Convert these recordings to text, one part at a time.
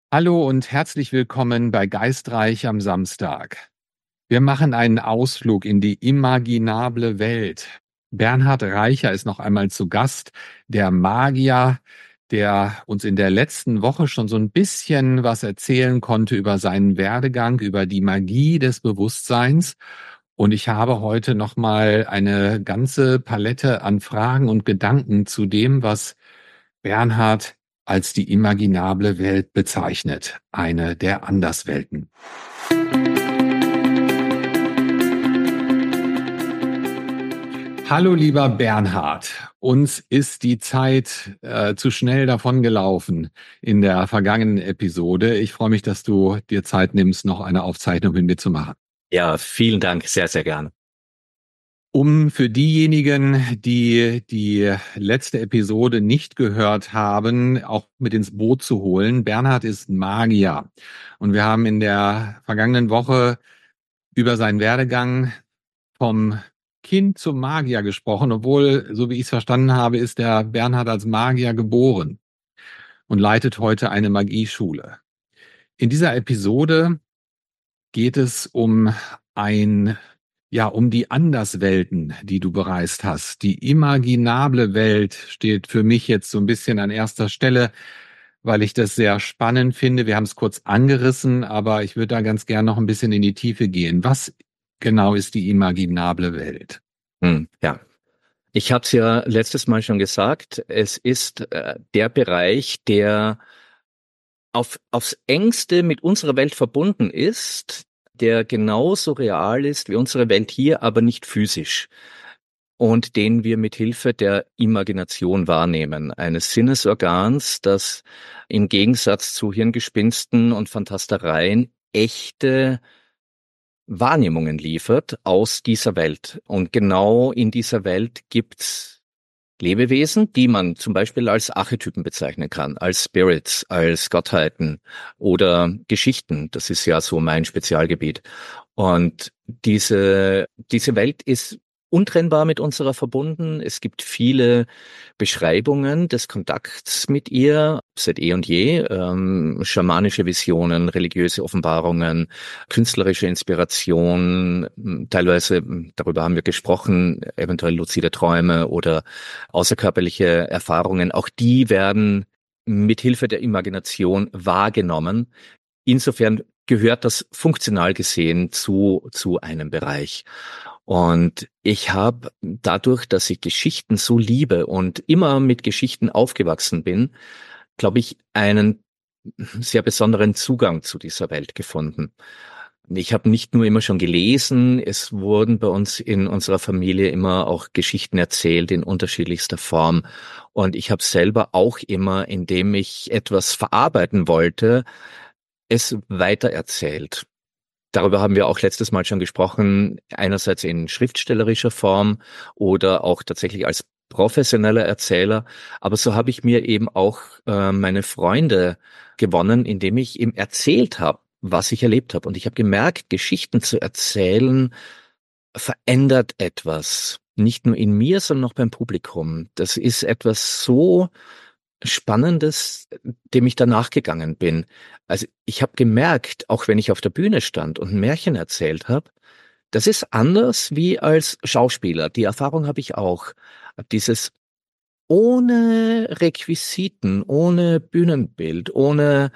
Hallo und herzlich willkommen bei Geistreich am Samstag. Wir machen einen Ausflug in die imaginable Welt. Bernhard Reicher ist noch einmal zu Gast, der Magier, der uns in der letzten Woche schon so ein bisschen was erzählen konnte über seinen Werdegang, über die Magie des Bewusstseins. Und ich habe heute noch mal eine ganze Palette an Fragen und Gedanken zu dem, was Bernhard als die imaginable Welt bezeichnet, eine der Anderswelten. Hallo lieber Bernhard, uns ist die Zeit zu schnell davongelaufen in der vergangenen Episode. Ich freue mich, dass du dir Zeit nimmst, noch eine Aufzeichnung mit mir zu machen. Ja, vielen Dank, sehr, sehr gern. Um für diejenigen, die die letzte Episode nicht gehört haben, auch mit ins Boot zu holen. Bernhard ist Magier und wir haben in der vergangenen Woche über seinen Werdegang vom Kind zum Magier gesprochen, obwohl, so wie ich es verstanden habe, ist der Bernhard als Magier geboren und leitet heute eine Magieschule. In dieser Episode geht es um um die Anderswelten, die du bereist hast. Die imaginable Welt steht für mich jetzt so ein bisschen an erster Stelle, weil ich das sehr spannend finde. Wir haben es kurz angerissen, aber ich würde da ganz gern noch ein bisschen in die Tiefe gehen. Was genau ist die imaginable Welt? Ja, ich habe es ja letztes Mal schon gesagt, es ist der Bereich, der aufs engste mit unserer Welt verbunden ist, der genauso real ist wie unsere Welt hier, aber nicht physisch. Und den wir mit Hilfe der Imagination wahrnehmen, eines Sinnesorgans, das im Gegensatz zu Hirngespinsten und Fantastereien echte Wahrnehmungen liefert aus dieser Welt. Und genau in dieser Welt gibt's Lebewesen, die man zum Beispiel als Archetypen bezeichnen kann, als Spirits, als Gottheiten oder Geschichten. Das ist ja so mein Spezialgebiet. Und diese Welt ist untrennbar mit unserer verbunden. Es gibt viele Beschreibungen des Kontakts mit ihr seit eh und je, schamanische Visionen, religiöse Offenbarungen, künstlerische Inspiration, teilweise, darüber haben wir gesprochen, eventuell luzide Träume oder außerkörperliche Erfahrungen. Auch die werden mit Hilfe der Imagination wahrgenommen. Insofern gehört das funktional gesehen zu einem Bereich. Und ich habe dadurch, dass ich Geschichten so liebe und immer mit Geschichten aufgewachsen bin, glaube ich, einen sehr besonderen Zugang zu dieser Welt gefunden. Ich habe nicht nur immer schon gelesen, es wurden bei uns in unserer Familie immer auch Geschichten erzählt in unterschiedlichster Form. Und ich habe selber auch immer, indem ich etwas verarbeiten wollte, es weitererzählt. Darüber haben wir auch letztes Mal schon gesprochen, einerseits in schriftstellerischer Form oder auch tatsächlich als professioneller Erzähler. Aber so habe ich mir eben auch meine Freunde gewonnen, indem ich ihm erzählt habe, was ich erlebt habe. Und ich habe gemerkt, Geschichten zu erzählen verändert etwas. Nicht nur in mir, sondern auch beim Publikum. Das ist etwas so Spannendes, dem ich danach gegangen bin. Also ich habe gemerkt, auch wenn ich auf der Bühne stand und ein Märchen erzählt habe, das ist anders wie als Schauspieler. Die Erfahrung habe ich auch. Dieses ohne Requisiten, ohne Bühnenbild, ohne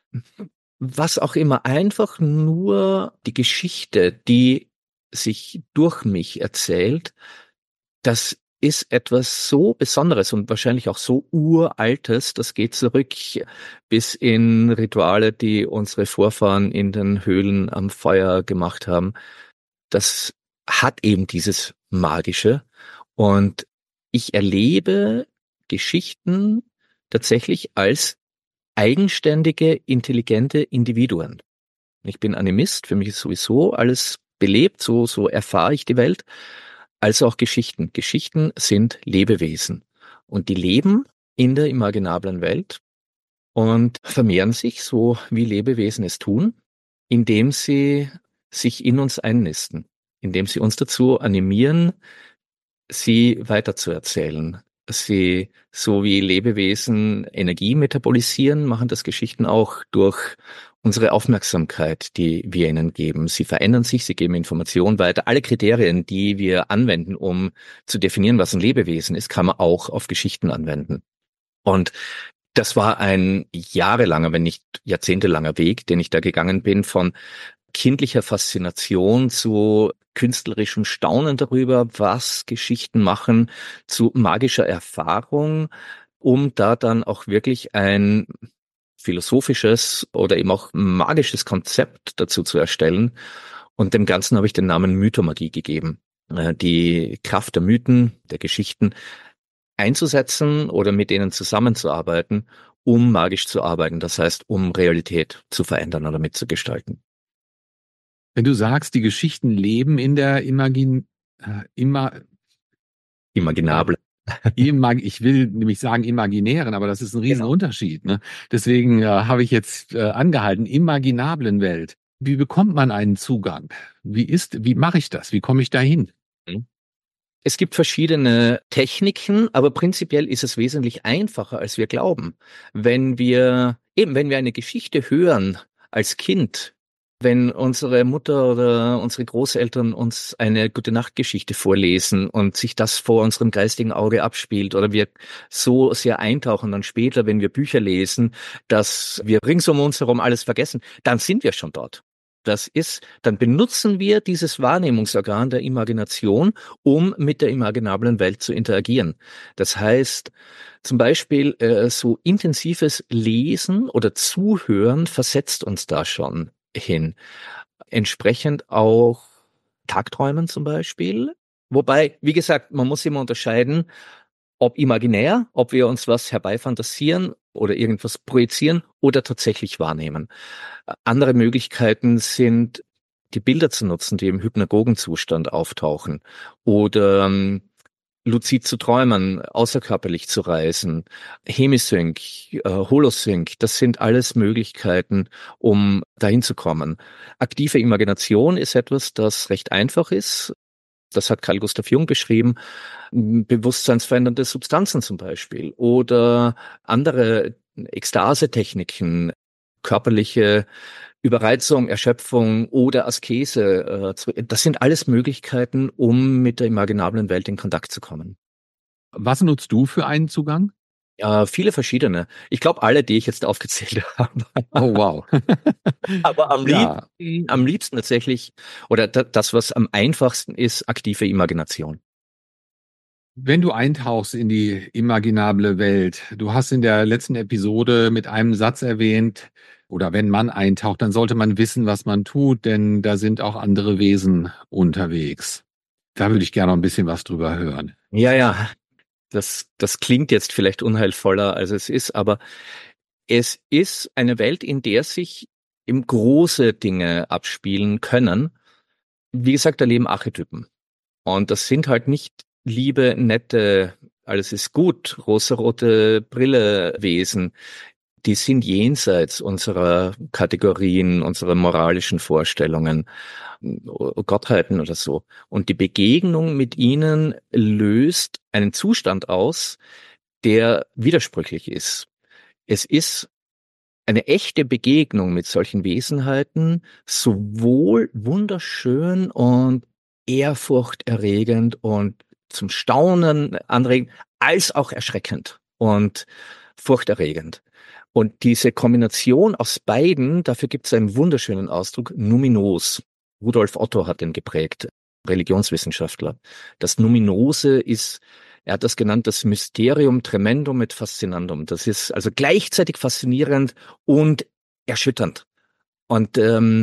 was auch immer, einfach nur die Geschichte, die sich durch mich erzählt, das ist etwas so Besonderes und wahrscheinlich auch so Uraltes. Das geht zurück bis in Rituale, die unsere Vorfahren in den Höhlen am Feuer gemacht haben. Das hat eben dieses Magische. Und ich erlebe Geschichten tatsächlich als eigenständige, intelligente Individuen. Ich bin Animist, für mich ist sowieso alles belebt, so erfahre ich die Welt. Also auch Geschichten. Geschichten sind Lebewesen und die leben in der imaginablen Welt und vermehren sich, so wie Lebewesen es tun, indem sie sich in uns einnisten, indem sie uns dazu animieren, sie weiterzuerzählen. sie so wie Lebewesen Energie metabolisieren, machen das Geschichten auch durch unsere Aufmerksamkeit, die wir ihnen geben. Sie verändern sich, sie geben Informationen weiter. Alle Kriterien, die wir anwenden, um zu definieren, was ein Lebewesen ist, kann man auch auf Geschichten anwenden. Und das war ein jahrelanger, wenn nicht jahrzehntelanger Weg, den ich da gegangen bin, von kindlicher Faszination zu künstlerischem Staunen darüber, was Geschichten machen, zu magischer Erfahrung, um da dann auch wirklich ein philosophisches oder eben auch magisches Konzept dazu zu erstellen. Und dem Ganzen habe ich den Namen Mythomagie gegeben. Die Kraft der Mythen, der Geschichten einzusetzen oder mit denen zusammenzuarbeiten, um magisch zu arbeiten. Das heißt, um Realität zu verändern oder mitzugestalten. Wenn du sagst, die Geschichten leben in der Imaginable. ich will nämlich sagen imaginären, aber das ist ein Genau. Riesenunterschied. Ne? Deswegen habe ich jetzt angehalten, imaginablen Welt. Wie bekommt man einen Zugang? Wie mache ich das? Wie komme ich dahin? Es gibt verschiedene Techniken, aber prinzipiell ist es wesentlich einfacher, als wir glauben. Wenn wir eine Geschichte hören als Kind, wenn unsere Mutter oder unsere Großeltern uns eine Gute-Nacht-Geschichte vorlesen und sich das vor unserem geistigen Auge abspielt oder wir so sehr eintauchen dann später, wenn wir Bücher lesen, dass wir rings um uns herum alles vergessen, dann sind wir schon dort. Dann benutzen wir dieses Wahrnehmungsorgan der Imagination, um mit der imaginablen Welt zu interagieren. Das heißt, zum Beispiel so intensives Lesen oder Zuhören versetzt uns da schon hin. Entsprechend auch Tagträumen zum Beispiel. Wobei, wie gesagt, man muss immer unterscheiden, ob imaginär, ob wir uns was herbeifantasieren oder irgendwas projizieren oder tatsächlich wahrnehmen. Andere Möglichkeiten sind, die Bilder zu nutzen, die im Hypnagogenzustand auftauchen oder luzid zu träumen, außerkörperlich zu reisen, Hemisync, Holosync, das sind alles Möglichkeiten, um dahin zu kommen. Aktive Imagination ist etwas, das recht einfach ist. Das hat Carl Gustav Jung beschrieben. Bewusstseinsverändernde Substanzen zum Beispiel oder andere Ekstase-Techniken, körperliche Überreizung, Erschöpfung oder Askese. Das sind alles Möglichkeiten, um mit der imaginablen Welt in Kontakt zu kommen. Was nutzt du für einen Zugang? Viele verschiedene. Ich glaube, alle, die ich jetzt aufgezählt habe. Oh, wow. Aber Ja, am liebsten tatsächlich, oder das, was am einfachsten ist, aktive Imagination. wenn du eintauchst in die imaginable Welt, du hast in der letzten Episode mit einem Satz erwähnt, oder wenn man eintaucht, dann sollte man wissen, was man tut, denn da sind auch andere Wesen unterwegs. Da würde ich gerne noch ein bisschen was drüber hören. Ja, ja, das klingt jetzt vielleicht unheilvoller, als es ist, aber es ist eine Welt, in der sich eben große Dinge abspielen können. Wie gesagt, da leben Archetypen. Und das sind halt nicht liebe, nette, alles ist gut, rosarote Brille Wesen. Die sind jenseits unserer Kategorien, unserer moralischen Vorstellungen, Gottheiten oder so. Und die Begegnung mit ihnen löst einen Zustand aus, der widersprüchlich ist. Es ist eine echte Begegnung mit solchen Wesenheiten sowohl wunderschön und ehrfurchterregend und zum Staunen anregend, als auch erschreckend und furchterregend. Und diese Kombination aus beiden, dafür gibt es einen wunderschönen Ausdruck, numinos. Rudolf Otto hat den geprägt, Religionswissenschaftler. Das Numinose ist, er hat das genannt, das Mysterium tremendum et fascinandum. Das ist also gleichzeitig faszinierend und erschütternd. Und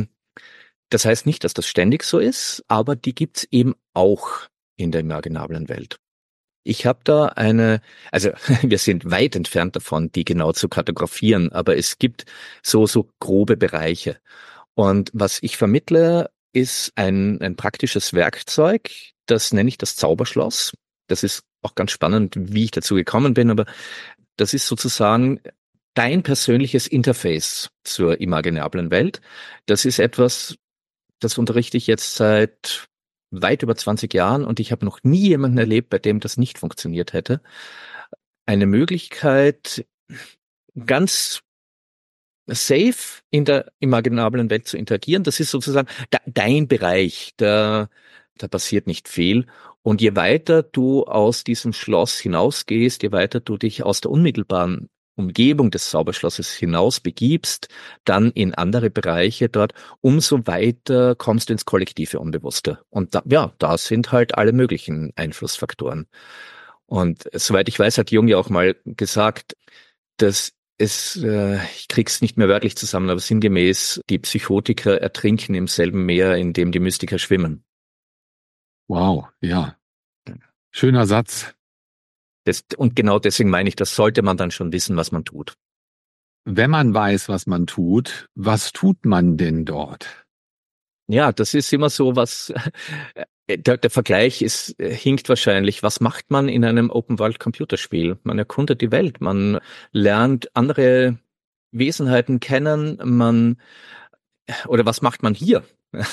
das heißt nicht, dass das ständig so ist, aber die gibt's eben auch in der imaginablen Welt. Ich habe da also wir sind weit entfernt davon, die genau zu kartografieren, aber es gibt so grobe Bereiche. Und was ich vermittle, ist ein praktisches Werkzeug, das nenne ich das Zauberschloss. Das ist auch ganz spannend, wie ich dazu gekommen bin, aber das ist sozusagen dein persönliches Interface zur imaginablen Welt. Das ist etwas, das unterrichte ich jetzt seit weit über 20 Jahren und ich habe noch nie jemanden erlebt, bei dem das nicht funktioniert hätte. Eine Möglichkeit, ganz safe in der imaginablen Welt zu interagieren. Das ist sozusagen dein Bereich, da passiert nicht viel. Und je weiter du aus diesem Schloss hinausgehst, je weiter du dich aus der unmittelbaren Umgebung des Zauberschlosses hinaus begibst, dann in andere Bereiche dort, umso weiter kommst du ins kollektive Unbewusste. Und da sind halt alle möglichen Einflussfaktoren. Und soweit ich weiß, hat Jung ja auch mal gesagt, dass ich krieg's nicht mehr wörtlich zusammen, aber sinngemäß, die Psychotiker ertrinken im selben Meer, in dem die Mystiker schwimmen. Wow, ja. Schöner Satz. Und genau deswegen meine ich, das sollte man dann schon wissen, was man tut. Wenn man weiß, was tut man denn dort? Ja, das ist immer so was, der Vergleich hinkt wahrscheinlich. Was macht man in einem Open-World-Computerspiel? Man erkundet die Welt, man lernt andere Wesenheiten kennen, oder was macht man hier?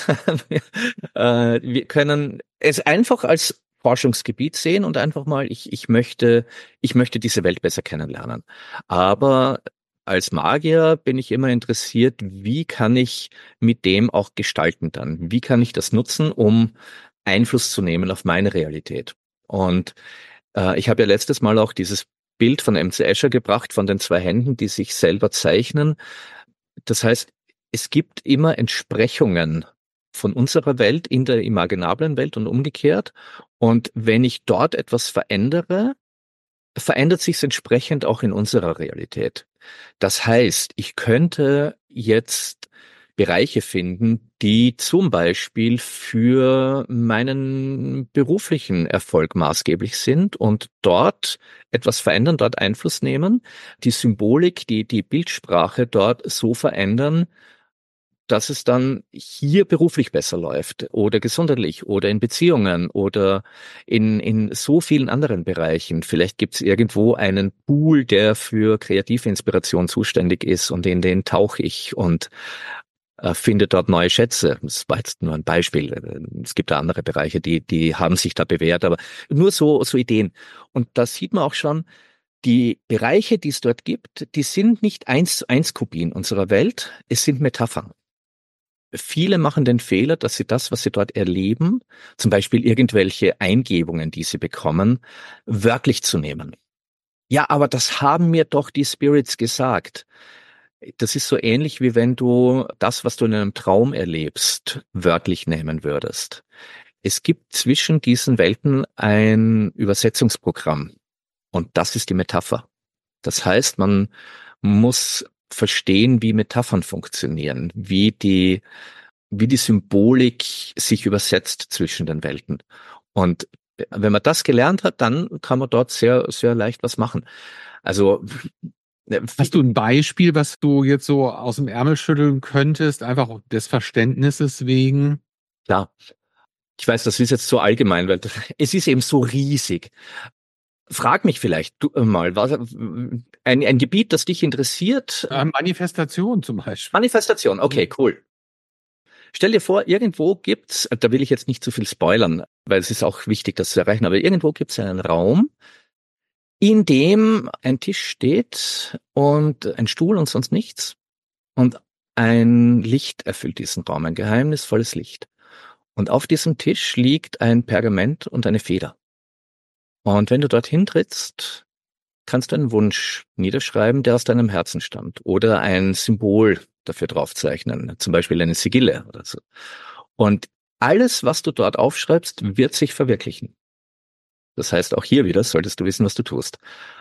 Wir können es einfach als Forschungsgebiet sehen und einfach mal, ich möchte diese Welt besser kennenlernen. Aber als Magier bin ich immer interessiert, wie kann ich mit dem auch gestalten dann? Wie kann ich das nutzen, um Einfluss zu nehmen auf meine Realität? Und ich habe ja letztes Mal auch dieses Bild von MC Escher gebracht, von den zwei Händen, die sich selber zeichnen. Das heißt, es gibt immer Entsprechungen von unserer Welt in der imaginablen Welt und umgekehrt. Und wenn ich dort etwas verändere, verändert sich es entsprechend auch in unserer Realität. Das heißt, ich könnte jetzt Bereiche finden, die zum Beispiel für meinen beruflichen Erfolg maßgeblich sind und dort etwas verändern, dort Einfluss nehmen, die Symbolik, die Bildsprache dort so verändern, dass es dann hier beruflich besser läuft oder gesundheitlich oder in Beziehungen oder in so vielen anderen Bereichen. Vielleicht gibt es irgendwo einen Pool, der für kreative Inspiration zuständig ist und in den tauche ich und finde dort neue Schätze. Das war jetzt nur ein Beispiel. Es gibt da andere Bereiche, die haben sich da bewährt, aber nur so Ideen. Und da sieht man auch schon, die Bereiche, die es dort gibt, die sind nicht 1:1 Kopien unserer Welt, es sind Metaphern. Viele machen den Fehler, dass sie das, was sie dort erleben, zum Beispiel irgendwelche Eingebungen, die sie bekommen, wörtlich zu nehmen. Ja, aber das haben mir doch die Spirits gesagt. Das ist so ähnlich, wie wenn du das, was du in einem Traum erlebst, wörtlich nehmen würdest. Es gibt zwischen diesen Welten ein Übersetzungsprogramm und das ist die Metapher. Das heißt, man muss verstehen, wie Metaphern funktionieren, wie die Symbolik sich übersetzt zwischen den Welten. Und wenn man das gelernt hat, dann kann man dort sehr, sehr leicht was machen. Also, Hast du ein Beispiel, was du jetzt so aus dem Ärmel schütteln könntest, einfach des Verständnisses wegen? klar, ich weiß, das ist jetzt so allgemein, weil es ist eben so riesig. Frag mich vielleicht mal, ein Gebiet, das dich interessiert? Manifestation zum Beispiel. Manifestation, okay, cool. Stell dir vor, irgendwo gibt's, da will ich jetzt nicht zu viel spoilern, weil es ist auch wichtig, das zu erreichen, aber irgendwo gibt's einen Raum, in dem ein Tisch steht und ein Stuhl und sonst nichts und ein Licht erfüllt diesen Raum, ein geheimnisvolles Licht. Und auf diesem Tisch liegt ein Pergament und eine Feder. Und wenn du dorthin trittst, kannst du einen Wunsch niederschreiben, der aus deinem Herzen stammt oder ein Symbol dafür draufzeichnen, zum Beispiel eine Sigille oder so. Und alles, was du dort aufschreibst, wird sich verwirklichen. Das heißt, auch hier wieder solltest du wissen, was du tust.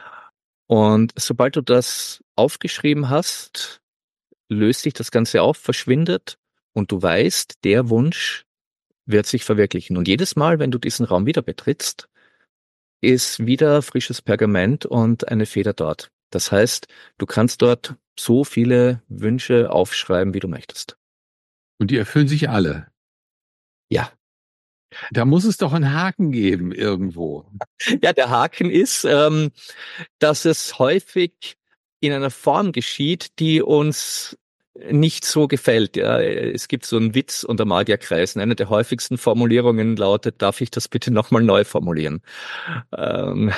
Und sobald du das aufgeschrieben hast, löst sich das Ganze auf, verschwindet und du weißt, der Wunsch wird sich verwirklichen. Und jedes Mal, wenn du diesen Raum wieder betrittst, ist wieder frisches Pergament und eine Feder dort. Das heißt, du kannst dort so viele Wünsche aufschreiben, wie du möchtest. Und die erfüllen sich alle. Ja. Da muss es doch einen Haken geben irgendwo. Ja, der Haken ist, dass es häufig in einer Form geschieht, die uns nicht so gefällt. Ja, es gibt so einen Witz unter Magierkreisen. Eine der häufigsten Formulierungen lautet: Darf ich das bitte nochmal neu formulieren? Ähm,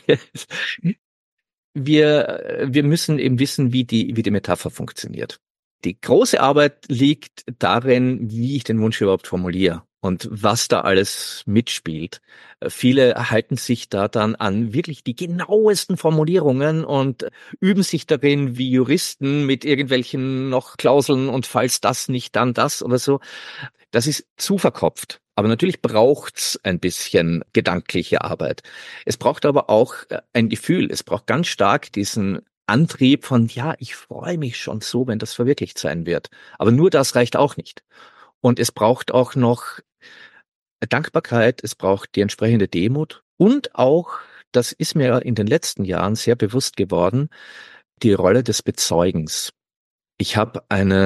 wir müssen eben wissen, wie die Metapher funktioniert. Die große Arbeit liegt darin, wie ich den Wunsch überhaupt formuliere und was da alles mitspielt. Viele halten sich da dann an wirklich die genauesten Formulierungen und üben sich darin wie Juristen mit irgendwelchen noch Klauseln und falls das nicht, dann das oder so. Das ist zu verkopft. Aber natürlich braucht's ein bisschen gedankliche Arbeit. Es braucht aber auch ein Gefühl. Es braucht ganz stark diesen Antrieb von, ja, ich freue mich schon so, wenn das verwirklicht sein wird. Aber nur das reicht auch nicht. Und es braucht auch noch Dankbarkeit, es braucht die entsprechende Demut und auch, das ist mir in den letzten Jahren sehr bewusst geworden, die Rolle des Bezeugens. Ich habe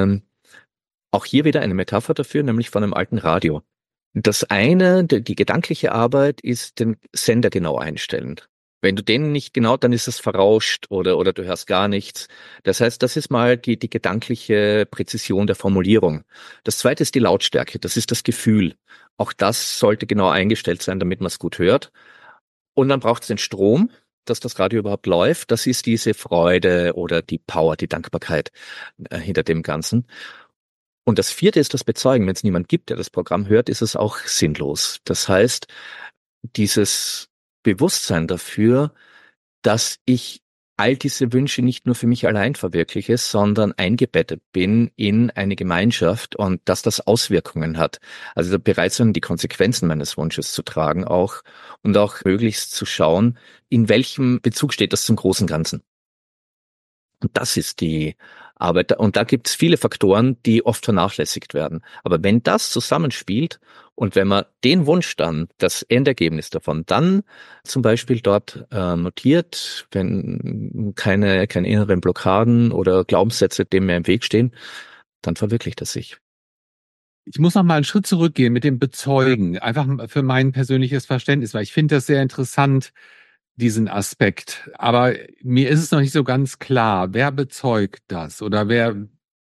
auch hier wieder eine Metapher dafür, nämlich von einem alten Radio. Das eine, die gedankliche Arbeit, ist den Sender genau einstellen. Wenn du den nicht genau, dann ist es verrauscht oder du hörst gar nichts. Das heißt, das ist mal die gedankliche Präzision der Formulierung. Das zweite ist die Lautstärke, das ist das Gefühl. Auch das sollte genau eingestellt sein, damit man es gut hört. Und dann braucht es den Strom, dass das Radio überhaupt läuft. Das ist diese Freude oder die Power, die Dankbarkeit hinter dem Ganzen. Und das vierte ist das Bezeugen. Wenn es niemand gibt, der das Programm hört, ist es auch sinnlos. Das heißt, dieses Bewusstsein dafür, dass ich all diese Wünsche nicht nur für mich allein verwirkliche, sondern eingebettet bin in eine Gemeinschaft und dass das Auswirkungen hat. Also bereit sein, die Konsequenzen meines Wunsches zu tragen auch und auch möglichst zu schauen, in welchem Bezug steht das zum großen Ganzen. Und das ist die Arbeit. Und da gibt es viele Faktoren, die oft vernachlässigt werden. Aber wenn das zusammenspielt und wenn man den Wunsch dann, das Endergebnis davon dann zum Beispiel dort notiert, wenn keine inneren Blockaden oder Glaubenssätze dem mehr im Weg stehen, dann verwirklicht das sich. Ich muss noch mal einen Schritt zurückgehen mit dem Bezeugen, einfach für mein persönliches Verständnis, weil ich finde das sehr interessant, diesen Aspekt. Aber mir ist es noch nicht so ganz klar, wer bezeugt das oder wer.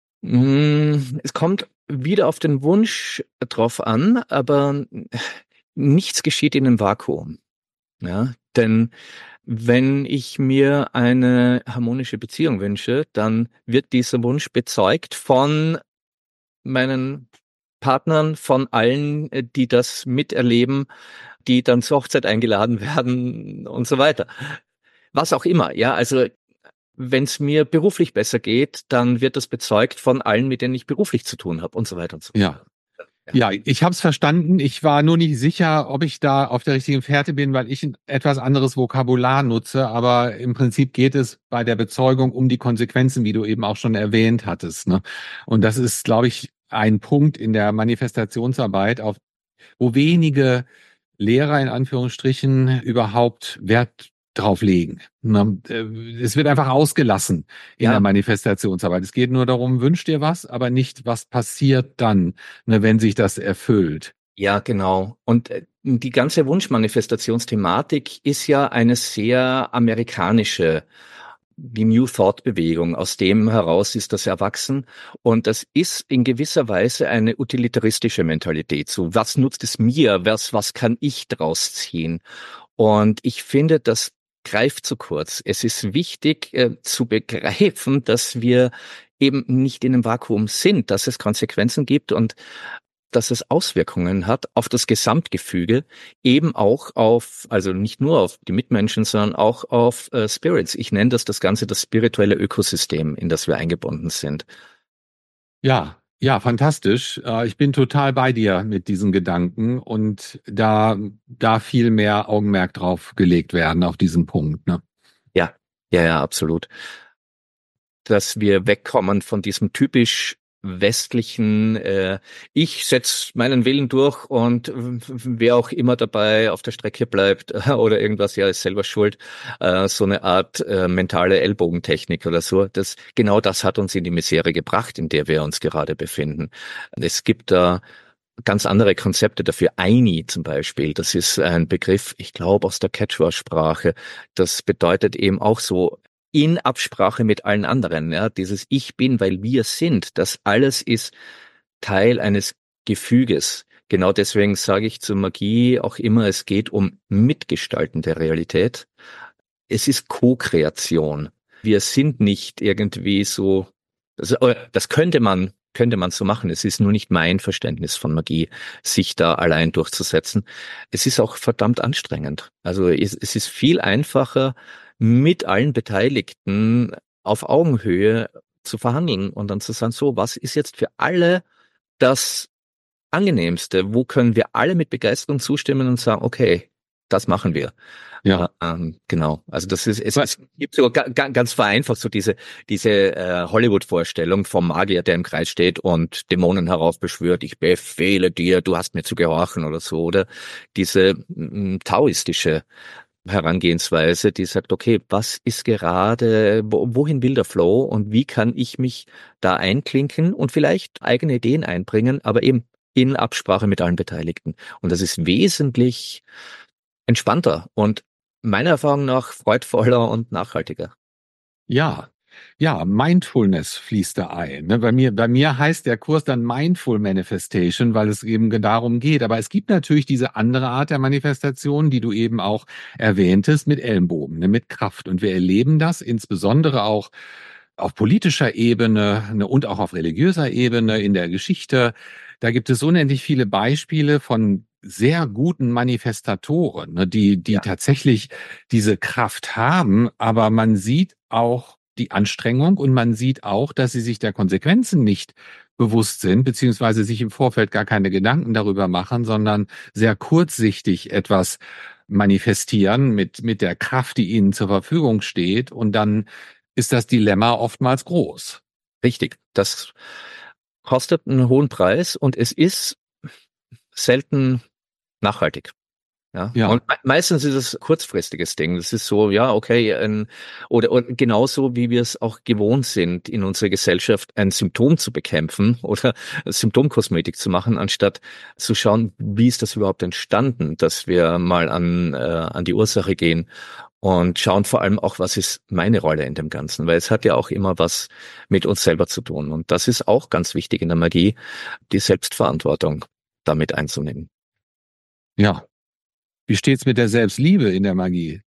Es kommt wieder auf den Wunsch drauf an, aber nichts geschieht in einem Vakuum. Ja, denn wenn ich mir eine harmonische Beziehung wünsche, dann wird dieser Wunsch bezeugt von meinen Partnern, von allen, die das miterleben, die dann zur Hochzeit eingeladen werden und so weiter. Was auch immer, ja, also wenn es mir beruflich besser geht, dann wird das bezeugt von allen, mit denen ich beruflich zu tun habe und so weiter und so Ja. fort. Ja, ich habe es verstanden. Ich war nur nicht sicher, ob ich da auf der richtigen Fährte bin, weil ich ein etwas anderes Vokabular nutze. Aber im Prinzip geht es bei der Bezeugung um die Konsequenzen, wie du eben auch schon erwähnt hattest, ne? Und das ist, glaube ich, ein Punkt in der Manifestationsarbeit, wo wenige Lehrer in Anführungsstrichen überhaupt Wert drauf legen. Es wird einfach ausgelassen in der Ja, Manifestationsarbeit. Es geht nur darum, wünsch dir was, aber nicht, was passiert dann, ne, wenn sich das erfüllt. ja, genau. Und die ganze Wunschmanifestationsthematik ist ja eine sehr amerikanische, die New Thought Bewegung. Aus dem heraus ist das erwachsen. Und das ist in gewisser Weise eine utilitaristische Mentalität. So, was nutzt es mir? Was kann ich draus ziehen? Und ich finde, das greift zu kurz. Es ist wichtig zu begreifen, dass wir eben nicht in einem Vakuum sind, dass es Konsequenzen gibt und dass es Auswirkungen hat auf das Gesamtgefüge, eben auch auf, also nicht nur auf die Mitmenschen, sondern auch auf Spirits. Ich nenne das Ganze das spirituelle Ökosystem, in das wir eingebunden sind. Ja, ja, fantastisch. Ich bin total bei dir mit diesen Gedanken und da viel mehr Augenmerk drauf gelegt werden auf diesen Punkt, ne? Ja, ja, absolut. Dass wir wegkommen von diesem typisch westlichen, ich setze meinen Willen durch und wer auch immer dabei auf der Strecke bleibt oder irgendwas, ja, ist selber schuld. So eine Art mentale Ellbogentechnik oder so. Genau das hat uns in die Misere gebracht, in der wir uns gerade befinden. Es gibt da ganz andere Konzepte dafür. Aini zum Beispiel, das ist ein Begriff, ich glaube, aus der Quechua-Sprache. Das bedeutet eben auch so in Absprache mit allen anderen. Ja, dieses Ich bin, weil wir sind, das alles ist Teil eines Gefüges. Genau deswegen sage ich zur Magie auch immer, es geht um Mitgestalten der Realität. Es ist Co-Kreation. Wir sind nicht irgendwie so, das könnte man so machen. Es ist nur nicht mein Verständnis von Magie, sich da allein durchzusetzen. Es ist auch verdammt anstrengend. Also es ist viel einfacher, mit allen Beteiligten auf Augenhöhe zu verhandeln und dann zu sagen, so, was ist jetzt für alle das Angenehmste? Wo können wir alle mit Begeisterung zustimmen und sagen, okay, das machen wir. Ja. Genau. Also das ist, es gibt so ganz vereinfacht so diese Hollywood-Vorstellung vom Magier, der im Kreis steht und Dämonen heraufbeschwört, ich befehle dir, du hast mir zu gehorchen oder so, oder diese taoistische Herangehensweise, die sagt, okay, was ist gerade, wohin will der Flow und wie kann ich mich da einklinken und vielleicht eigene Ideen einbringen, aber eben in Absprache mit allen Beteiligten. Und das ist wesentlich entspannter und meiner Erfahrung nach freudvoller und nachhaltiger. Ja, ja, Mindfulness fließt da ein. Ne? Bei mir heißt der Kurs dann Mindful Manifestation, weil es eben darum geht. Aber es gibt natürlich diese andere Art der Manifestation, die du eben auch erwähntest, mit Ellenbogen, ne? Mit Kraft. Und wir erleben das insbesondere auch auf politischer Ebene, ne? Und auch auf religiöser Ebene in der Geschichte. Da gibt es unendlich viele Beispiele von sehr guten Manifestatoren, ne? Die Ja, tatsächlich diese Kraft haben, aber man sieht auch die Anstrengung und man sieht auch, dass sie sich der Konsequenzen nicht bewusst sind, beziehungsweise sich im Vorfeld gar keine Gedanken darüber machen, sondern sehr kurzsichtig etwas manifestieren mit der Kraft, die ihnen zur Verfügung steht. Und dann ist das Dilemma oftmals groß. richtig. Das kostet einen hohen Preis und es ist selten nachhaltig. Ja, und Ja, meistens ist es ein kurzfristiges Ding. Das ist so, ja, okay, oder genauso wie wir es auch gewohnt sind, in unserer Gesellschaft ein Symptom zu bekämpfen oder Symptomkosmetik zu machen, anstatt zu schauen, wie ist das überhaupt entstanden, dass wir mal an die Ursache gehen und schauen vor allem auch, was ist meine Rolle in dem Ganzen, weil es hat ja auch immer was mit uns selber zu tun. Und das ist auch ganz wichtig in der Magie, die Selbstverantwortung damit einzunehmen. ja. Wie steht's mit der Selbstliebe in der Magie?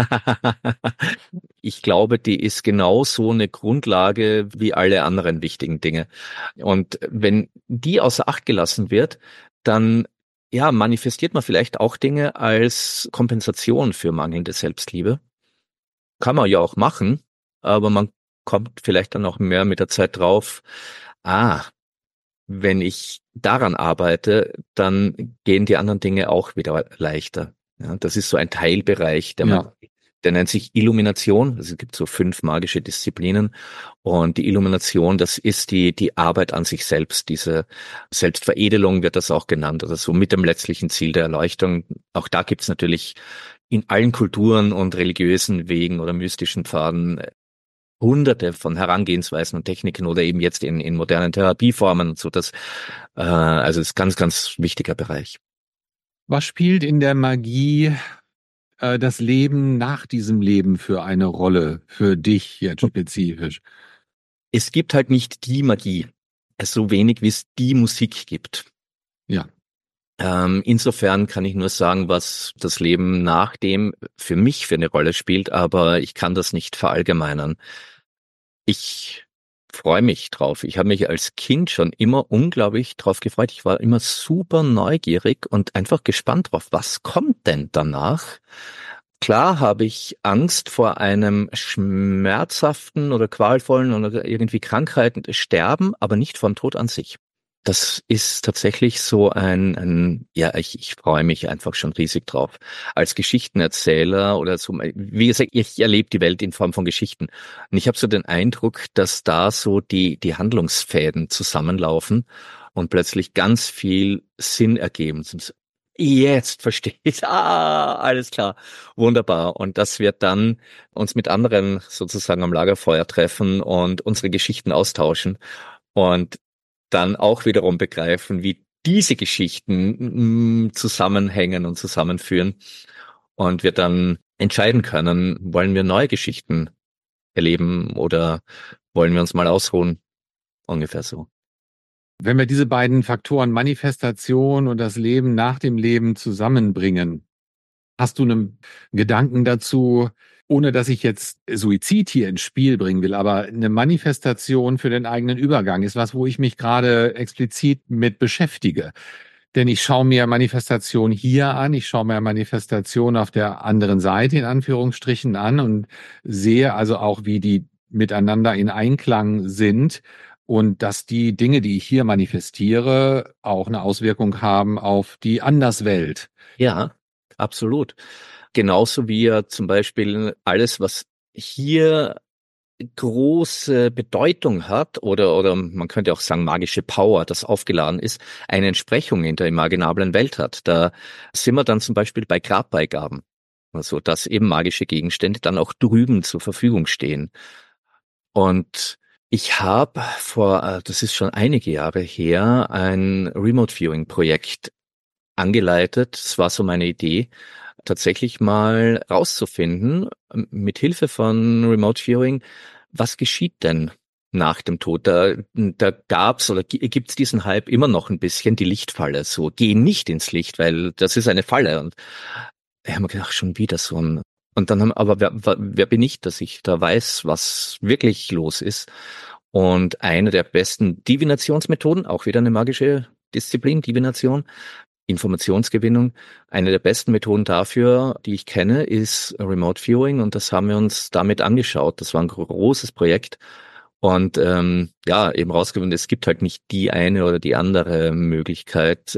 Ich glaube, die ist genauso eine Grundlage wie alle anderen wichtigen Dinge. Und wenn die außer Acht gelassen wird, dann ja, manifestiert man vielleicht auch Dinge als Kompensation für mangelnde Selbstliebe. Kann man ja auch machen, aber man kommt vielleicht dann auch mehr mit der Zeit drauf, ah, wenn ich daran arbeite, dann gehen die anderen Dinge auch wieder leichter. Ja, das ist so ein Teilbereich der Magie. Ja, Der nennt sich Illumination. Also es gibt so 5 magische Disziplinen. Und die Illumination, das ist die Arbeit an sich selbst. Diese Selbstveredelung wird das auch genannt. Also so mit dem letztlichen Ziel der Erleuchtung. Auch da gibt's natürlich in allen Kulturen und religiösen Wegen oder mystischen Pfaden Hunderte von Herangehensweisen und Techniken oder eben jetzt in modernen Therapieformen und so. Also ist ganz, ganz wichtiger Bereich. was spielt in der Magie das Leben nach diesem Leben für eine Rolle, für dich jetzt spezifisch? Es gibt halt nicht die Magie, so wenig wie es die Musik gibt. Ja, Insofern kann ich nur sagen, was das Leben nach dem für mich für eine Rolle spielt, aber ich kann das nicht verallgemeinern. Ich freue mich drauf. Ich habe mich als Kind schon immer unglaublich drauf gefreut. Ich war immer super neugierig und einfach gespannt drauf, was kommt denn danach? Klar habe ich Angst vor einem schmerzhaften oder qualvollen oder irgendwie Krankheiten, Sterben, aber nicht vor dem Tod an sich. Das ist tatsächlich so ja, ich freue mich einfach schon riesig drauf. Als Geschichtenerzähler oder so, wie gesagt, ich erlebe die Welt in Form von Geschichten. Und ich habe so den Eindruck, dass da so die Handlungsfäden zusammenlaufen und plötzlich ganz viel Sinn ergeben. Jetzt verstehe ich. Ah, alles klar. Wunderbar. Und dass wir dann uns mit anderen sozusagen am Lagerfeuer treffen und unsere Geschichten austauschen und dann auch wiederum begreifen, wie diese Geschichten zusammenhängen und zusammenführen. Und wir dann entscheiden können, wollen wir neue Geschichten erleben oder wollen wir uns mal ausruhen? Ungefähr so. Wenn wir diese beiden Faktoren Manifestation und das Leben nach dem Leben zusammenbringen, hast du einen Gedanken dazu, ohne dass ich jetzt Suizid hier ins Spiel bringen will, aber eine Manifestation für den eigenen Übergang ist was, wo ich mich gerade explizit mit beschäftige. Denn ich schaue mir Manifestation hier an, ich schaue mir Manifestation auf der anderen Seite in Anführungsstrichen an und sehe also auch, wie die miteinander in Einklang sind und dass die Dinge, die ich hier manifestiere, auch eine Auswirkung haben auf die Anderswelt. Ja, absolut. Genauso wie ja zum Beispiel alles, was hier große Bedeutung hat oder man könnte auch sagen magische Power, das aufgeladen ist, eine Entsprechung in der imaginablen Welt hat. Da sind wir dann zum Beispiel bei Grabbeigaben. Also, dass eben magische Gegenstände dann auch drüben zur Verfügung stehen. Und ich habe das ist schon einige Jahre her, ein Remote Viewing Projekt angeleitet. Es war so meine Idee, tatsächlich mal rauszufinden, mit Hilfe von Remote Viewing, was geschieht denn nach dem Tod? Da gab's oder gibt's diesen Hype immer noch ein bisschen, die Lichtfalle. So, geh nicht ins Licht, weil das ist eine Falle. Und ich habe mir gedacht, schon wieder so ein. Und dann aber wer bin ich, dass ich da weiß, was wirklich los ist? Und eine der besten Divinationsmethoden, auch wieder eine magische Disziplin, Divination, Informationsgewinnung. Eine der besten Methoden dafür, die ich kenne, ist Remote Viewing und das haben wir uns damit angeschaut. Das war ein großes Projekt und ja, eben rausgefunden, es gibt halt nicht die eine oder die andere Möglichkeit,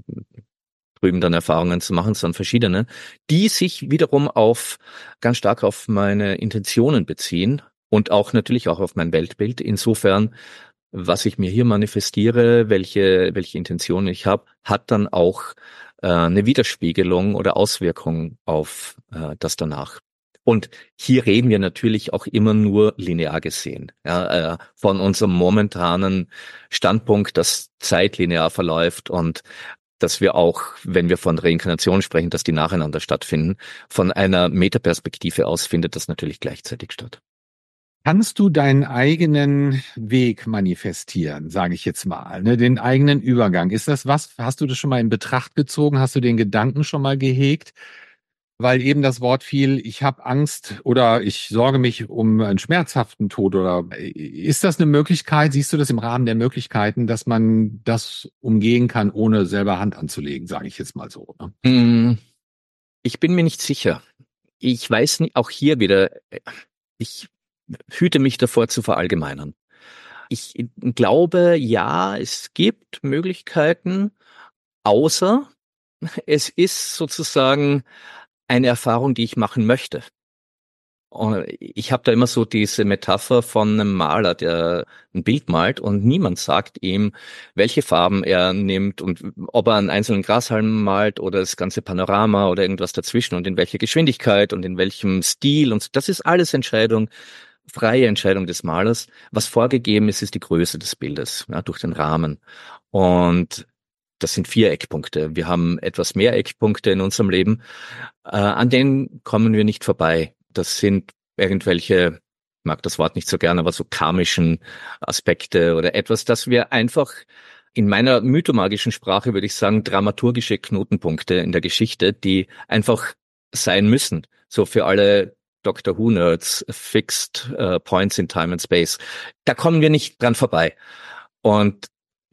drüben dann Erfahrungen zu machen, sondern verschiedene, die sich wiederum ganz stark auf meine Intentionen beziehen und auch natürlich auch auf mein Weltbild. Insofern was ich mir hier manifestiere, welche Intentionen ich habe, hat dann auch eine Widerspiegelung oder Auswirkung auf das danach. Und hier reden wir natürlich auch immer nur linear gesehen, ja, von unserem momentanen Standpunkt, dass Zeit linear verläuft und dass wir auch, wenn wir von Reinkarnation sprechen, dass die nacheinander stattfinden. Von einer Metaperspektive aus findet das natürlich gleichzeitig statt. Kannst du deinen eigenen Weg manifestieren, sage ich jetzt mal, ne, den eigenen Übergang? Ist das was? Hast du das schon mal in Betracht gezogen? Hast du den Gedanken schon mal gehegt? Weil eben das Wort fiel, ich habe Angst oder ich sorge mich um einen schmerzhaften Tod oder ist das eine Möglichkeit? Siehst du das im Rahmen der Möglichkeiten, dass man das umgehen kann, ohne selber Hand anzulegen, sage ich jetzt mal so, ne? Ich bin mir nicht sicher. Ich weiß nicht, auch hier wieder, ich hüte mich davor zu verallgemeinern. Ich glaube, ja, es gibt Möglichkeiten, außer es ist sozusagen eine Erfahrung, die ich machen möchte. Und ich habe da immer so diese Metapher von einem Maler, der ein Bild malt und niemand sagt ihm, welche Farben er nimmt und ob er einen einzelnen Grashalm malt oder das ganze Panorama oder irgendwas dazwischen und in welcher Geschwindigkeit und in welchem Stil. Und das ist alles freie Entscheidung des Malers. Was vorgegeben ist, ist die Größe des Bildes, ja, durch den Rahmen. Und das sind 4 Eckpunkte. Wir haben etwas mehr Eckpunkte in unserem Leben, an denen kommen wir nicht vorbei. Das sind irgendwelche, ich mag das Wort nicht so gern, aber so karmischen Aspekte oder etwas, das wir einfach in meiner mythomagischen Sprache würde ich sagen, dramaturgische Knotenpunkte in der Geschichte, die einfach sein müssen. So für alle Doctor Who Nerds, Fixed Points in Time and Space. Da kommen wir nicht dran vorbei. Und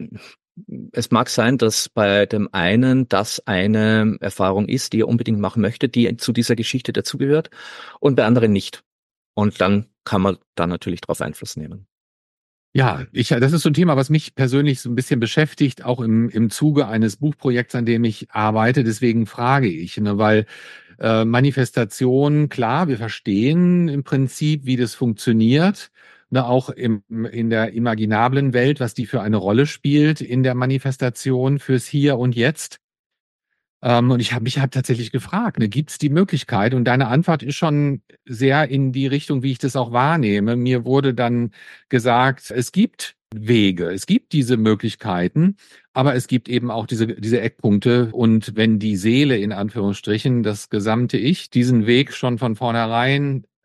es mag sein, dass bei dem einen das eine Erfahrung ist, die er unbedingt machen möchte, die zu dieser Geschichte dazugehört, und bei anderen nicht. Und dann kann man da natürlich drauf Einfluss nehmen. Ja, das ist so ein Thema, was mich persönlich so ein bisschen beschäftigt, auch im Zuge eines Buchprojekts, an dem ich arbeite. Deswegen frage ich, ne, weil Manifestation, klar, wir verstehen im Prinzip, wie das funktioniert, ne, auch in der imaginablen Welt, was die für eine Rolle spielt in der Manifestation fürs Hier und Jetzt. Und ich habe mich halt tatsächlich gefragt, ne, gibt es die Möglichkeit? Und deine Antwort ist schon sehr in die Richtung, wie ich das auch wahrnehme. Mir wurde dann gesagt, es gibt Wege, es gibt diese Möglichkeiten, aber es gibt eben auch diese Eckpunkte. Und wenn die Seele in Anführungsstrichen, das gesamte Ich, diesen Weg schon von vornherein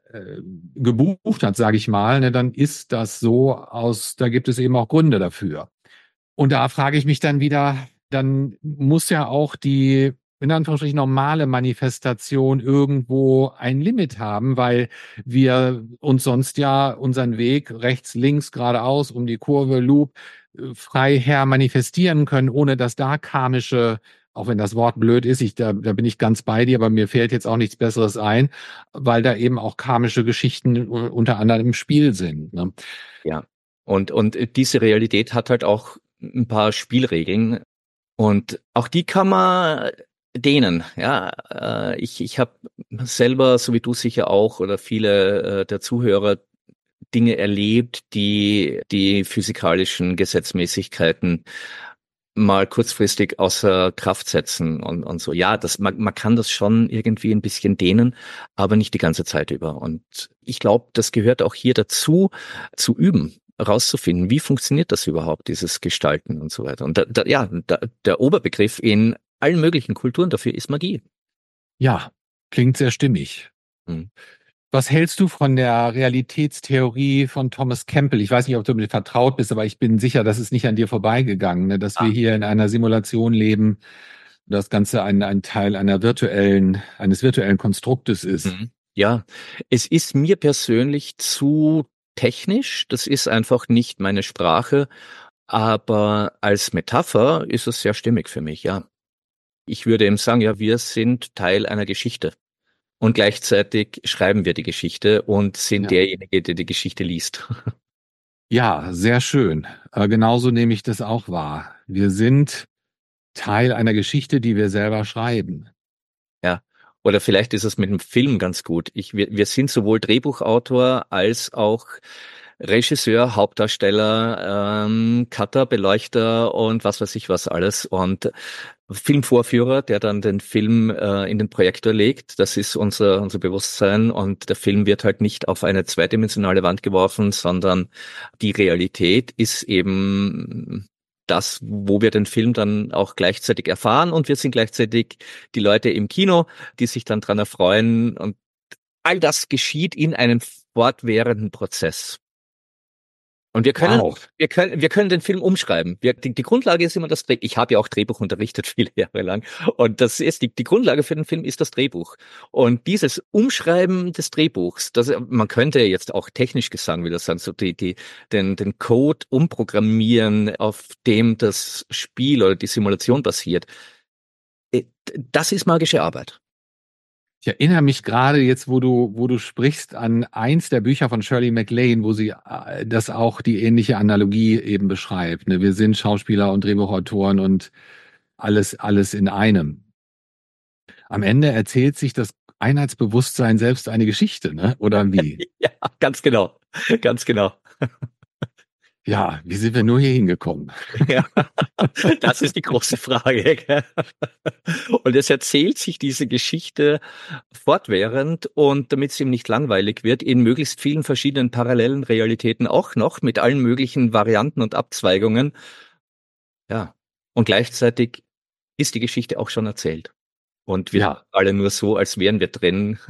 gebucht hat, sage ich mal, ne, dann ist das so da gibt es eben auch Gründe dafür. Und da frage ich mich dann wieder, dann muss ja auch die in Anführungsstrichen normale Manifestation irgendwo ein Limit haben, weil wir uns sonst ja unseren Weg rechts, links, geradeaus, um die Kurve, Loop, frei her manifestieren können, ohne dass da karmische, auch wenn das Wort blöd ist, da bin ich ganz bei dir, aber mir fällt jetzt auch nichts Besseres ein, weil da eben auch karmische Geschichten unter anderem im Spiel sind. Ne? Ja. Und diese Realität hat halt auch ein paar Spielregeln. Und auch die kann man dehnen. Ja, ich habe selber, so wie du sicher auch oder viele der Zuhörer, Dinge erlebt, die physikalischen Gesetzmäßigkeiten mal kurzfristig außer Kraft setzen und so. Ja, man kann das schon irgendwie ein bisschen dehnen, aber nicht die ganze Zeit über. Und ich glaube, das gehört auch hier dazu, zu üben, rauszufinden, wie funktioniert das überhaupt, dieses Gestalten und so weiter. Und der Oberbegriff in allen möglichen Kulturen dafür ist Magie. Ja, klingt sehr stimmig. Hm. Was hältst du von der Realitätstheorie von Thomas Campbell? Ich weiß nicht, ob du mit vertraut bist, aber ich bin sicher, das ist nicht an dir vorbeigegangen, ne? Dass wir hier in einer Simulation leben, das Ganze ein Teil eines virtuellen Konstruktes ist. Mhm. Ja, es ist mir persönlich zu technisch. Das ist einfach nicht meine Sprache. Aber als Metapher ist es sehr stimmig für mich, ja. Ich würde eben sagen, ja, wir sind Teil einer Geschichte. Und gleichzeitig schreiben wir die Geschichte und sind Ja. derjenige, der die Geschichte liest. Ja, sehr schön. Genauso nehme ich das auch wahr. Wir sind Teil einer Geschichte, die wir selber schreiben. Ja. Oder vielleicht ist es mit dem Film ganz gut. Wir sind sowohl Drehbuchautor als auch Regisseur, Hauptdarsteller, Cutter, Beleuchter und was weiß ich was alles. Und Filmvorführer, der dann den Film in den Projektor legt. Das ist unser Bewusstsein. Und der Film wird halt nicht auf eine zweidimensionale Wand geworfen, sondern die Realität ist eben das, wo wir den Film dann auch gleichzeitig erfahren. Und wir sind gleichzeitig die Leute im Kino, die sich dann dran erfreuen. Und all das geschieht in einem fortwährenden Prozess. Und Wow. wir können den Film umschreiben. Die Grundlage ist immer das Drehbuch. Ich habe ja auch Drehbuch unterrichtet viele Jahre lang. Und das ist die Grundlage für den Film ist das Drehbuch. Und dieses Umschreiben des Drehbuchs, man könnte jetzt auch technisch gesagt wieder sagen, so den Code umprogrammieren, auf dem das Spiel oder die Simulation basiert. Das ist magische Arbeit. Ich erinnere mich gerade jetzt, wo du sprichst, an eins der Bücher von Shirley MacLaine, wo sie das auch die ähnliche Analogie eben beschreibt. Ne? Wir sind Schauspieler und Drehbuchautoren und alles in einem. Am Ende erzählt sich das Einheitsbewusstsein selbst eine Geschichte, ne? Oder wie? Ja, ganz genau. Ganz genau. Ja, wie sind wir nur hier hingekommen? Ja, das ist die große Frage. Gell? Und es erzählt sich diese Geschichte fortwährend und damit es ihm nicht langweilig wird, in möglichst vielen verschiedenen parallelen Realitäten auch noch mit allen möglichen Varianten und Abzweigungen. Ja, und gleichzeitig ist die Geschichte auch schon erzählt. Und wir Ja, alle nur so, als wären wir drin.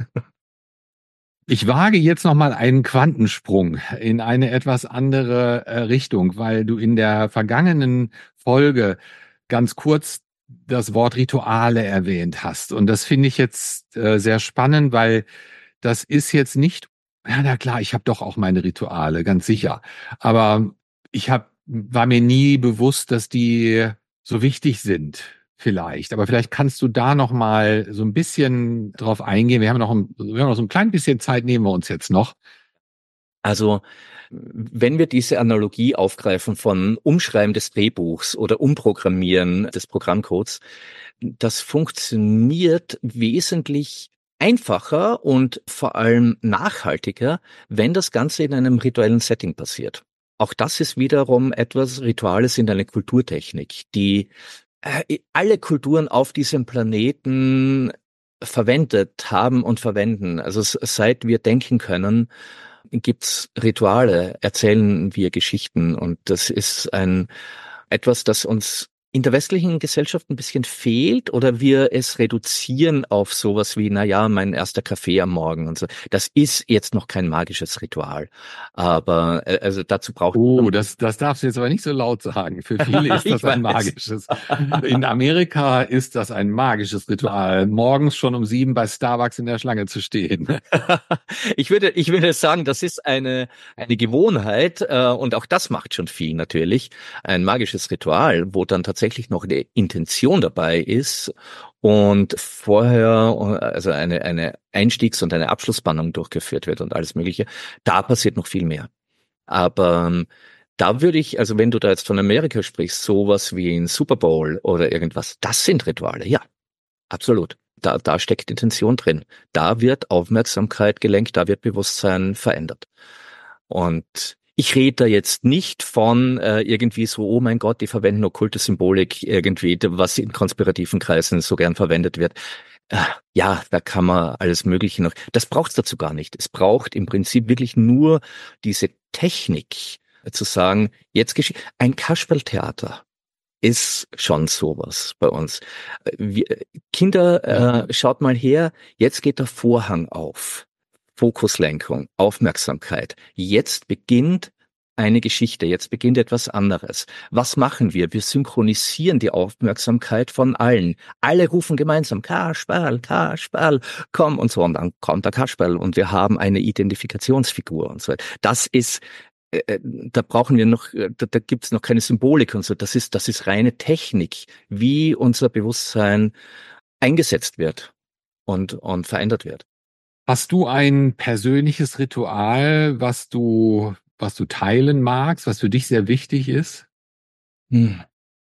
ich wage jetzt noch mal einen Quantensprung in eine etwas andere Richtung, weil du in der vergangenen Folge ganz kurz das Wort Rituale erwähnt hast. Und das finde ich jetzt sehr spannend, weil das ist jetzt nicht, ja, na klar, ich habe doch auch meine Rituale, ganz sicher. Aber war mir nie bewusst, dass die so wichtig sind. Vielleicht, aber vielleicht kannst du da noch mal so ein bisschen drauf eingehen. Wir haben noch so ein klein bisschen Zeit, nehmen wir uns jetzt noch. Also, wenn wir diese Analogie aufgreifen von Umschreiben des Drehbuchs oder Umprogrammieren des Programmcodes, das funktioniert wesentlich einfacher und vor allem nachhaltiger, wenn das Ganze in einem rituellen Setting passiert. Auch das ist wiederum etwas, Rituale sind eine Kulturtechnik, die alle Kulturen auf diesem Planeten verwendet haben und verwenden. Also seit wir denken können, gibt's Rituale, erzählen wir Geschichten und das ist etwas, das uns in der westlichen Gesellschaft ein bisschen fehlt oder wir es reduzieren auf sowas wie, na ja, mein erster Kaffee am Morgen und so. Das ist jetzt noch kein magisches Ritual. Aber also dazu braucht Oh, das darfst du jetzt aber nicht so laut sagen. Für viele ist das ich ein weiß. magisches. In Amerika ist das ein magisches Ritual, morgens schon um 7 bei Starbucks in der Schlange zu stehen. Ich würde sagen, das ist eine Gewohnheit, und auch das macht schon viel natürlich. Ein magisches Ritual, wo dann tatsächlich noch eine Intention dabei ist und vorher also eine Einstiegs- und eine Abschlussspannung durchgeführt wird und alles Mögliche. Da passiert noch viel mehr. Aber da würde ich, also wenn du da jetzt von Amerika sprichst, sowas wie ein Super Bowl oder irgendwas, das sind Rituale, ja, absolut. Da steckt Intention drin. Da wird Aufmerksamkeit gelenkt, da wird Bewusstsein verändert. Und ich rede da jetzt nicht von irgendwie so, oh mein Gott, die verwenden okkulte Symbolik irgendwie, was in konspirativen Kreisen so gern verwendet wird. Ja, da kann man alles Mögliche noch. Das braucht es dazu gar nicht. Es braucht im Prinzip wirklich nur diese Technik, zu sagen, jetzt geschieht ein Kasperltheater ist schon sowas bei uns. Wir, Ja. Kinder, schaut mal her, jetzt geht der Vorhang auf. Fokuslenkung, Aufmerksamkeit. Jetzt beginnt eine Geschichte, jetzt beginnt etwas anderes. Was machen wir? Wir synchronisieren die Aufmerksamkeit von allen. Alle rufen gemeinsam, Kasperl, Kasperl, komm und so. Und dann kommt der Kasperl und wir haben eine Identifikationsfigur und so. Das ist da brauchen wir noch, da gibt's noch keine Symbolik und so. Das ist reine Technik, wie unser Bewusstsein eingesetzt wird und verändert wird. Hast du ein persönliches Ritual, was du teilen magst, was für dich sehr wichtig ist? Hm.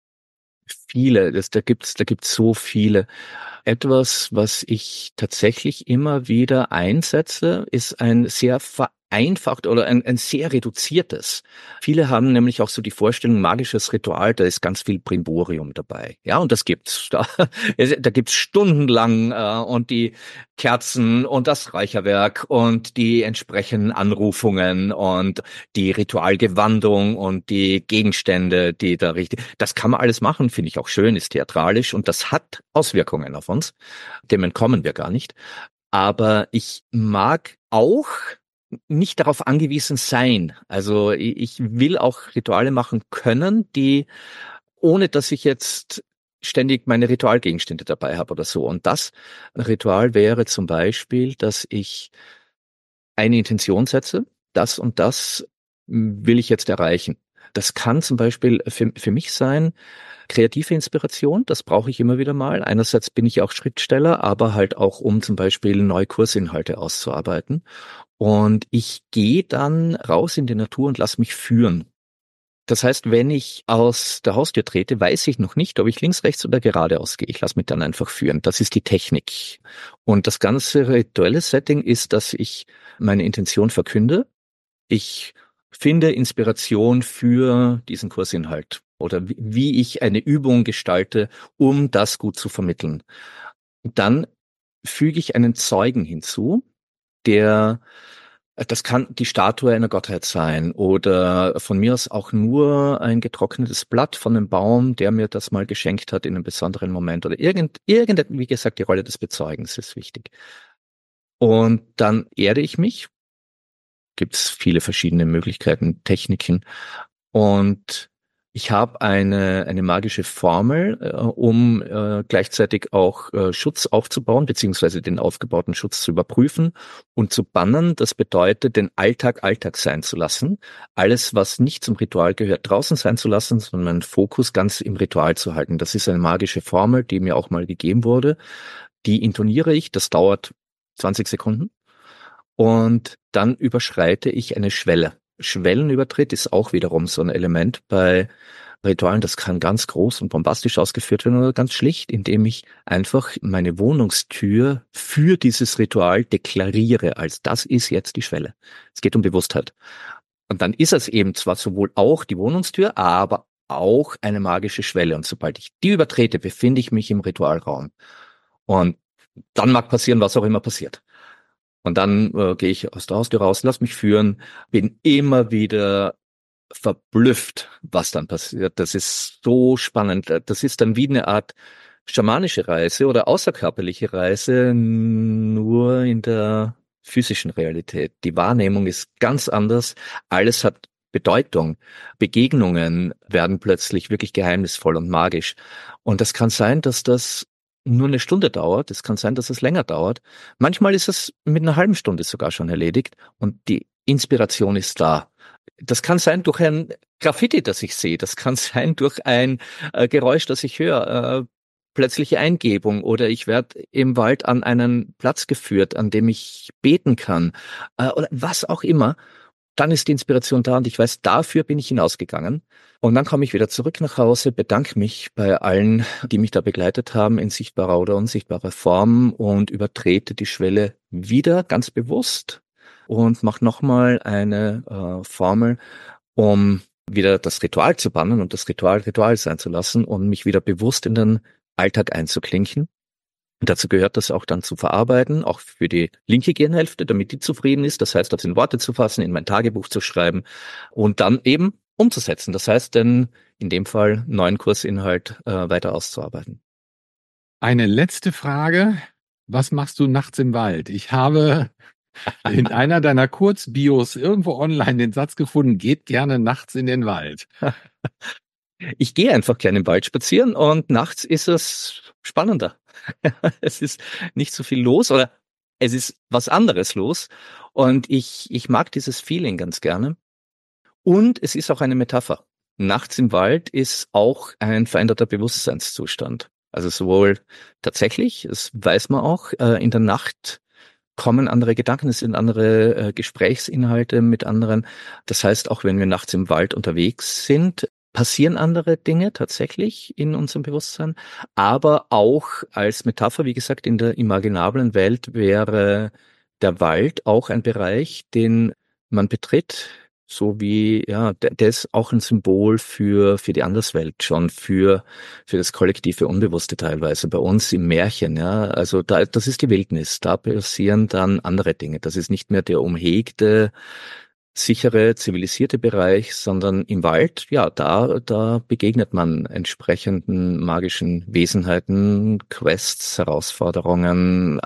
Viele, da gibt's so viele. Etwas, was ich tatsächlich immer wieder einsetze, ist ein sehr vereinfacht oder ein sehr reduziertes. Viele haben nämlich auch so die Vorstellung, magisches Ritual, da ist ganz viel Brimborium dabei. Ja, und das gibt's. Da gibt's stundenlang und die Kerzen und das Räucherwerk und die entsprechenden Anrufungen und die Ritualgewandung und die Gegenstände, die da richtig, das kann man alles machen, finde ich auch schön, ist theatralisch und das hat Auswirkungen auf uns. Dem entkommen wir gar nicht. Aber ich mag auch nicht darauf angewiesen sein. Also ich will auch Rituale machen können, die, ohne dass ich jetzt ständig meine Ritualgegenstände dabei habe oder so. Und das Ritual wäre zum Beispiel, dass ich eine Intention setze, das und das will ich jetzt erreichen. Das kann zum Beispiel für mich sein, kreative Inspiration, das brauche ich immer wieder mal. Einerseits bin ich auch Schriftsteller, aber halt auch, um zum Beispiel neue Kursinhalte auszuarbeiten. Und ich gehe dann raus in die Natur und lass mich führen. Das heißt, wenn ich aus der Haustür trete, weiß ich noch nicht, ob ich links, rechts oder geradeaus gehe. Ich lasse mich dann einfach führen. Das ist die Technik. Und das ganze rituelle Setting ist, dass ich meine Intention verkünde. Ich finde Inspiration für diesen Kursinhalt oder wie ich eine Übung gestalte, um das gut zu vermitteln. Dann füge ich einen Zeugen hinzu, der, das kann die Statue einer Gottheit sein oder von mir aus auch nur ein getrocknetes Blatt von einem Baum, der mir das mal geschenkt hat in einem besonderen Moment oder wie gesagt, die Rolle des Bezeugens ist wichtig. Und dann erde ich mich, gibt's viele verschiedene Möglichkeiten, Techniken. Und ich habe eine magische Formel, um gleichzeitig auch Schutz aufzubauen, beziehungsweise den aufgebauten Schutz zu überprüfen und zu bannen. Das bedeutet, den Alltag Alltag sein zu lassen. Alles, was nicht zum Ritual gehört, draußen sein zu lassen, sondern meinen Fokus ganz im Ritual zu halten. Das ist eine magische Formel, die mir auch mal gegeben wurde. Die intoniere ich, das dauert 20 Sekunden. Und dann überschreite ich eine Schwelle. Schwellenübertritt ist auch wiederum so ein Element bei Ritualen. Das kann ganz groß und bombastisch ausgeführt werden oder ganz schlicht, indem ich einfach meine Wohnungstür für dieses Ritual deklariere, als das ist jetzt die Schwelle. Es geht um Bewusstheit. Und dann ist es eben zwar sowohl auch die Wohnungstür, aber auch eine magische Schwelle. Und sobald ich die übertrete, befinde ich mich im Ritualraum. Und dann mag passieren, was auch immer passiert. Und dann gehe ich aus der Haustür raus, lass mich führen, bin immer wieder verblüfft, was dann passiert. Das ist so spannend. Das ist dann wie eine Art schamanische Reise oder außerkörperliche Reise, nur in der physischen Realität. Die Wahrnehmung ist ganz anders. Alles hat Bedeutung. Begegnungen werden plötzlich wirklich geheimnisvoll und magisch. Und das kann sein, dass das nur eine Stunde dauert. Es kann sein, dass es länger dauert. Manchmal ist es mit einer halben Stunde sogar schon erledigt und die Inspiration ist da. Das kann sein durch ein Graffiti, das ich sehe. Das kann sein durch ein Geräusch, das ich höre. Plötzliche Eingebung oder ich werde im Wald an einen Platz geführt, an dem ich beten kann oder was auch immer. Dann ist die Inspiration da und ich weiß, dafür bin ich hinausgegangen. Und dann komme ich wieder zurück nach Hause, bedanke mich bei allen, die mich da begleitet haben, in sichtbarer oder unsichtbarer Form und übertrete die Schwelle wieder ganz bewusst und mache nochmal eine Formel, um wieder das Ritual zu bannen und das Ritual sein zu lassen und mich wieder bewusst in den Alltag einzuklinken. Und dazu gehört das auch dann zu verarbeiten, auch für die linke Gehirnhälfte, damit die zufrieden ist. Das heißt, das in Worte zu fassen, in mein Tagebuch zu schreiben und dann eben umzusetzen. Das heißt, in dem Fall neuen Kursinhalt weiter auszuarbeiten. Eine letzte Frage. Was machst du nachts im Wald? Ich habe in einer deiner Kurzbios irgendwo online den Satz gefunden, geht gerne nachts in den Wald. Ich gehe einfach gerne im Wald spazieren und nachts ist es spannender. Es ist nicht so viel los oder es ist was anderes los und ich mag dieses Feeling ganz gerne. Und es ist auch eine Metapher. Nachts im Wald ist auch ein veränderter Bewusstseinszustand. Also sowohl tatsächlich, das weiß man auch, in der Nacht kommen andere Gedanken, es sind andere Gesprächsinhalte mit anderen. Das heißt, auch wenn wir nachts im Wald unterwegs sind, passieren andere Dinge tatsächlich in unserem Bewusstsein. Aber auch als Metapher, wie gesagt, in der imaginablen Welt wäre der Wald auch ein Bereich, den man betritt, so wie, ja, der ist auch ein Symbol für die Anderswelt schon, für das kollektive Unbewusste teilweise. Bei uns im Märchen, ja, also das ist die Wildnis. Da passieren dann andere Dinge. Das ist nicht mehr der umhegte, sichere, zivilisierte Bereich, sondern im Wald, ja, da begegnet man entsprechenden magischen Wesenheiten, Quests, Herausforderungen,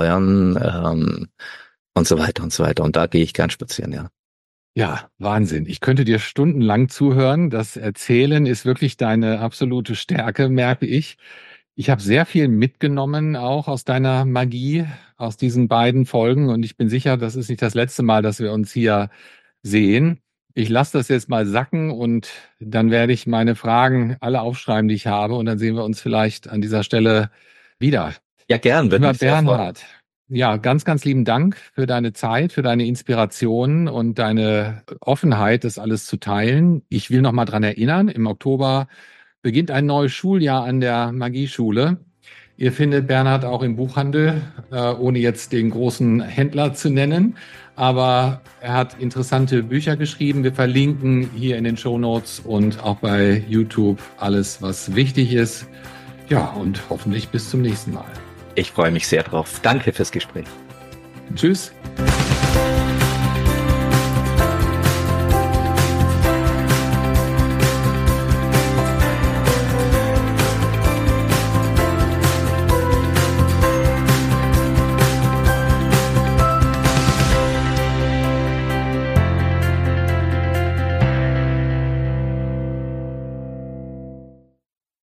Abenteuern, und so weiter und so weiter. Und da gehe ich gern spazieren, ja. Ja, Wahnsinn. Ich könnte dir stundenlang zuhören. Das Erzählen ist wirklich deine absolute Stärke, merke ich. Ich habe sehr viel mitgenommen, auch aus deiner Magie, aus diesen beiden Folgen. Und ich bin sicher, das ist nicht das letzte Mal, dass wir uns hier sehen. Ich lasse das jetzt mal sacken und dann werde ich meine Fragen alle aufschreiben, die ich habe. Und dann sehen wir uns vielleicht an dieser Stelle wieder. Ja, gern. Lieber Bernhard, ja, ganz, ganz lieben Dank für deine Zeit, für deine Inspiration und deine Offenheit, das alles zu teilen. Ich will noch mal dran erinnern, im Oktober beginnt ein neues Schuljahr an der Magieschule. Ihr findet Bernhard auch im Buchhandel, ohne jetzt den großen Händler zu nennen. Aber er hat interessante Bücher geschrieben. Wir verlinken hier in den Shownotes und auch bei YouTube alles, was wichtig ist. Ja, und hoffentlich bis zum nächsten Mal. Ich freue mich sehr drauf. Danke fürs Gespräch. Tschüss.